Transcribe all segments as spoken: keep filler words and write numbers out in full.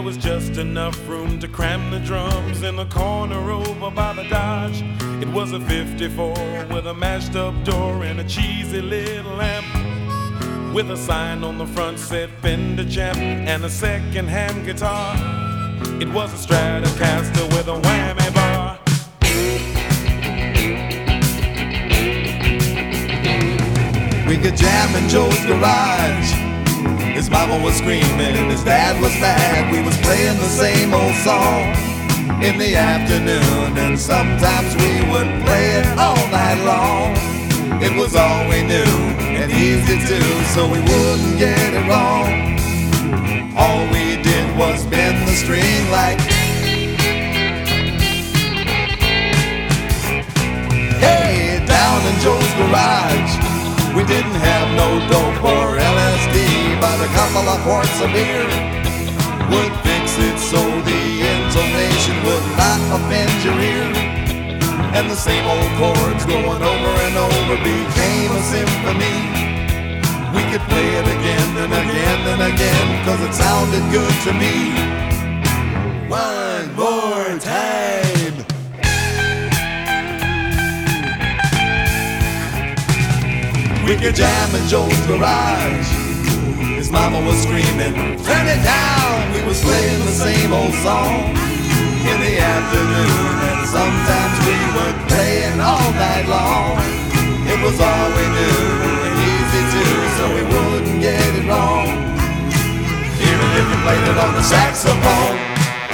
was just enough room to cram the drums in the corner over by the Dodge. It was a fifty-four with a mashed up door and a cheesy little lamp, with a sign on the front said Fender Champ and a second-hand guitar. It was a Stratocaster with a whammy bar. We could jam in Joe's garage. His mama was screaming, his dad was mad. We was playing the same old song in the afternoon, and sometimes we would play it all night long. It was all we knew and easy to, so we wouldn't get it wrong. All we did was bend the string like, hey, down in Joe's garage. We didn't have no dope or L S D, but a couple of quarts of beer would fix it so the intonation would not offend your ear. And the same old chords going over and over became a symphony. We could play it again and again and again, cause it sounded good to me. One more time. We could jam in Joe's garage. His mama was screaming, turn it down. We was playing the same old song in the afternoon, and sometimes we would play it all night long. It was all we knew and easy too, so we wouldn't get it wrong, even if you played it on the saxophone.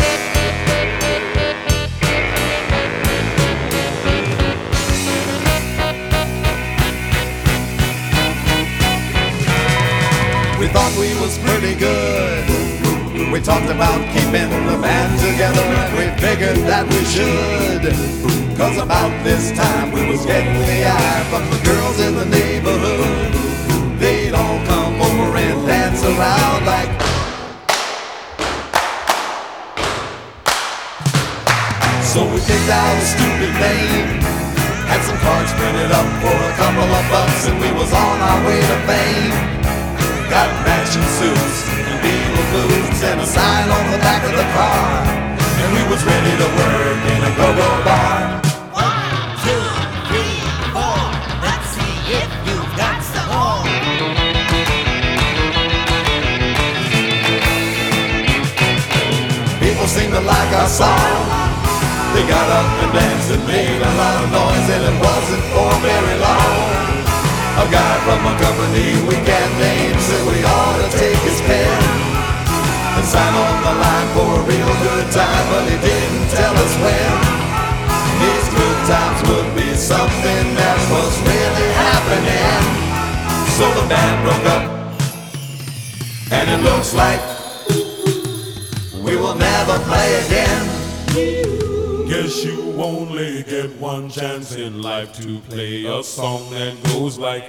We thought we was pretty good. We talked about keeping the band together, and we figured that we should. Cause about this time we was getting the eye from the girls in the neighborhood. They'd all come over and dance around like, so we picked out a stupid name, had some cards printed up for a couple of bucks, and we was on our way to fame. Got matching suits and beetle boots and a sign on the back of the car, and we was ready to work in a go-go bar. One, two, three, four. Let's see if you've got some more. People seemed to like our song. They got up and danced and made a lot of noise, and it wasn't for very long. A guy from a company we can't name said we ought to take his pen and sign on the line for a real good time, but he didn't tell us when. These good times would be something that was really happening. So the band broke up, and it looks like we will never play again. Guess you only get one chance in life to play a song that goes like,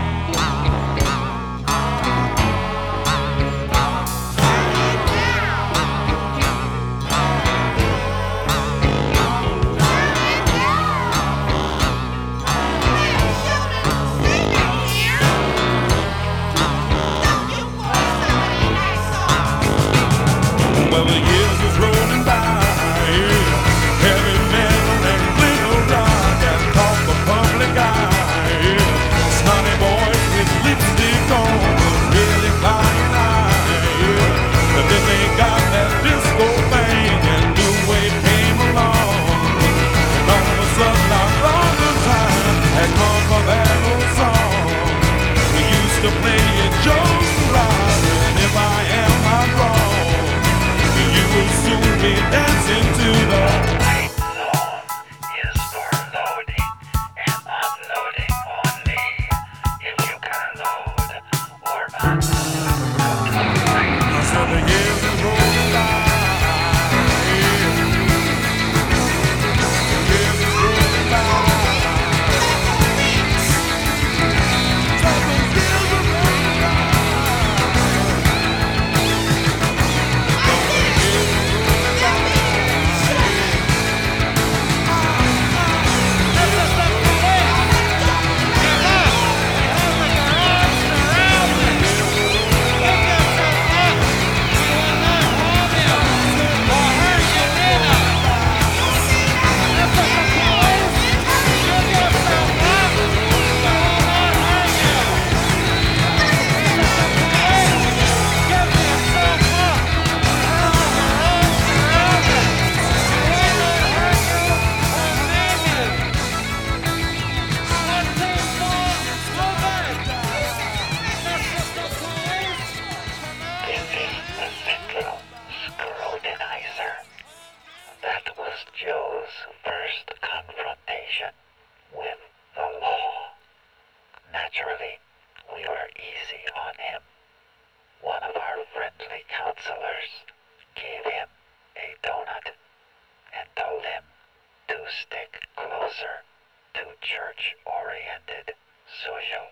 well, the years is rolling by. Heavy metal and glitter rock has caught the public eye. Snotty boys with lipstick on was really flying high. But then they got that disco thing and new wave came along. And all of a sudden our brother time had come for that old song. We used to play it Joe's garage, and if I am not wrong, you will soon be dancing to the was Joe's first confrontation with the law. Naturally, we were easy on him. One of our friendly counselors gave him a donut and told him to stick closer to church-oriented social